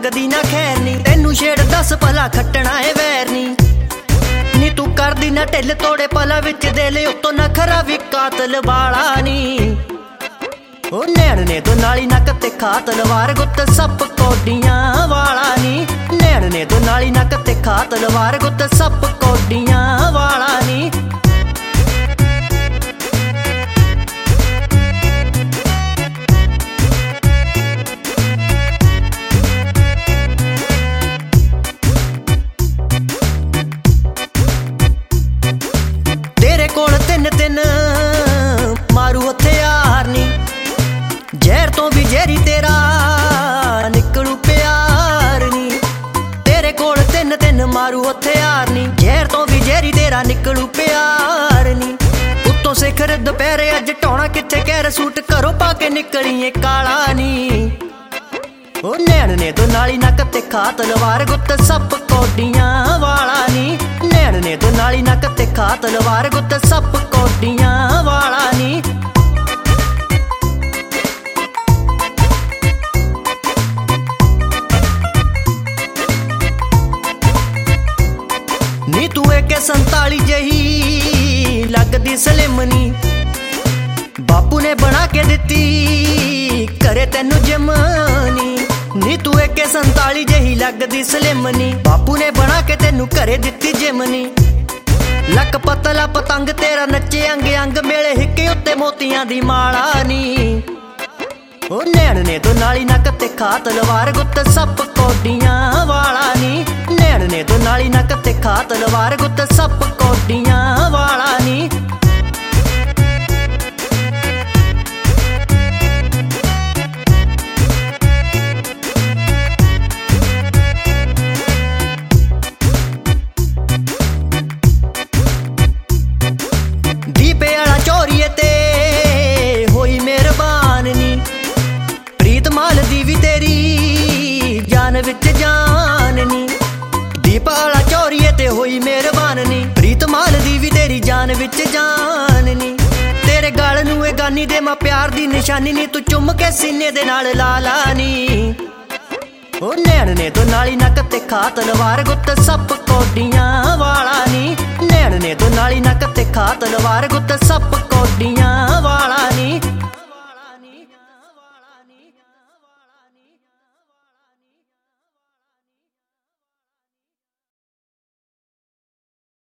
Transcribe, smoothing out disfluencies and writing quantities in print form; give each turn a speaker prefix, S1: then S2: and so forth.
S1: ਮੰਗਦੀ ਨਾ ਖੈਰ ਨੀ। ਤੈਨੂੰ ਛੇੜ ਦੱਸ ਭਲਾ ਖੱਟਣਾ ਏ ਵੈਰ ਨੀ। ਨੀ ਤੂੰ ਕਰਦੀ ਨਾ ਢਿੱਲ ਤੋੜੇ ਪਲਾਂ ਵਿੱਚ ਦਿਲ ਉੱਤੋਂ ਨਖਰਾ ਵੀ ਕਾਤਲ ਵਾਲਾ ਨੀ। ਉਹ ਨੈਣ ਨੇ ਤੋਂ ਨਾਲੀ ਨੱਕ ਤੇ ਖਾ ਤਲਵਾਰ ਗੁੱਤ ਸੱਪ ਕੌਡੀਆਂ ਵਾਲਾ ਨੀ। ਨੈਣ ਨੇ ਤੋਂ ਨਾਲੀ ਨੱਕ ਤੇ ਖਾ ਤਲਵਾਰ ਗੁੱਤ ਸੱਪ ਕੌਡੀਆਂ ਵਾਲਾ ਨੀ। ਤੇਰੇ ਕੋਲ ਤਿੰਨ ਤਿੰਨ ਮਾਰੂ ਹਥਿਆਰ ਨੀ। ਜ਼ਹਿਰ ਤੋਂ ਵੀ ਜ਼ਹਿਰੀ ਤੇਰਾ ਨਿਕਲੂ ਪਿਆਰ ਨੀ। ਤੇਰੇ ਕੋਲ ਤਿੰਨ ਤਿੰਨ ਮਾਰੂ ਹਥਿਆਰ ਨੀ। ਜ਼ਹਿਰ ਤੋਂ ਵੀ ਜ਼ਹਿਰੀ ਤੇਰਾ ਨਿਕਲੂ ਪਿਆਰ ਨੀ। ਉੱਤੋਂ ਸਿਖਰ ਦੁਪਹਿਰੇ ਅੱਜ ਟਾਉਣਾ ਕਿੱਥੇ ਕਹਿਰ ਸੂਟ ਘਰੋਂ ਪਾ ਕੇ ਨਿਕਲੀਏ ਕਾਲਾ ਨੀ। ਉਹ ਨੈਣ ਨੇ ਤੋਂ ਨਾਲੀ ਨੱਕ ਤੇ ਖਾ ਤਲਵਾਰ ਗੁੱਤ ਸੱਪ ਕੌਡੀਆਂ ਵਾਲਾ ਨੀ। ਨੈਣ ਨੇ ਤੋਂ ਨਾਲੀ ਨੱਕ ਤੇ ਖਾ ਤਲਵਾਰ ਗੁੱਤ ਸੱਪ ਕੌਡੀਆਂ ਵਾਲਾ ਨੀ। ਨੀ ਤੂੰ AK-47 ਜਹੀ ਲੱਗਦੀ ਸਲਿਮ ਨੀ। ਬਾਪੂ ਨੇ ਬਣਾ ਕੇ ਦਿੱਤੀ ਘਰੇ ਤੈਨੂੰ ਜਿਮ ਨੀ। ਨੀ ਤੂੰ AK-47 ਜਹੀ ਲੱਗਦੀ ਸਲਿਮ ਨੀ। ਬਾਪੂ ਨੇ ਬਣਾ ਕੇ ਤੈਨੂੰ ਘਰੇ ਦਿੱਤੀ ਜਿਮ ਨੀ। ਲੱਕ ਪਤਲਾ ਪਤੰਗ ਤੇਰਾ ਨੱਚੇ ਅੰਗ ਅੰਗ ਮੇਲੇ ਹਿੱਕੇ ਉੱਤੇ ਮੋਤੀਆਂ ਦੀ ਮਾਲਾ ਨੀ। ਉਹ ਨੈਣ ਨੇ ਤੋਂ ਨਾਲੀ ਨੱਕ ਤੇ ਖਾ ਤਲਵਾਰ ਗੁੱਤ ਸੱਪ ਕੌਡੀਆਂ ਵਾਲਾ ਨੀ। ਨੈਣ ਨੇ ਤੋਂ ਨਾਲੀ ਨੱਕ ਤੇ ਖਾ ਤਲਵਾਰ ਗੁੱਤ ਸੱਪ ਕੌਡੀਆਂ ਵਾਲਾ ਨੀ। ਦੀਪੇ ਵਾਲਾ ਚੋਰੀਏ ਤੇ ਹੋਈ ਮਿਹਰਬਾਨ ਨੀ। ਪ੍ਰੀਤ ਮਾਲ ਦੀ ਵੀ ਤੇਰੀ ਜਾਨ ਵਿੱਚ ਜਾਨ ਨੀ। ਦੀਪ ਵਾਲਾ ਚੋਰੀਏ ਤੇ ਹੋਈ ਮਿਹਰਬਾਨ ਨੀ। ਪ੍ਰੀਤ ਮਾਲ ਦੀ ਵੀ ਤੇਰੀ ਜਾਨ ਵਿੱਚ ਜਾਨ ਨੀ। ਤੇਰੇ ਗਲ ਨੂੰ ਇਹ ਗਾਨੀ ਦੇ ਮਾਂ ਪਿਆਰ ਦੀ ਨਿਸ਼ਾਨੀ ਨੀ। ਤੂੰ ਚੁੰਮ ਕੇ ਸੀਨੇ ਦੇ ਨਾਲ ਲਾ ਲਾ ਨੀ। ਉਹ ਨੈਣ ਨੇ ਤੋਂ ਨਾਲੀ ਨੱਕ ਤੇ ਖਾ ਤਲਵਾਰ ਗੁੱਤ ਸੱਪ ਕੌਡੀਆਂ ਵਾਲਾ ਨੀ। ਨੈਣ ਨੇ ਤੋਂ ਨਾਲੀ ਨੱਕ ਤੇ ਖਾ ਤਲਵਾਰ ਗੁੱਤ ਸੱਪ ਕੌਡੀਆਂ ਵਾਲਾ ਨੀ।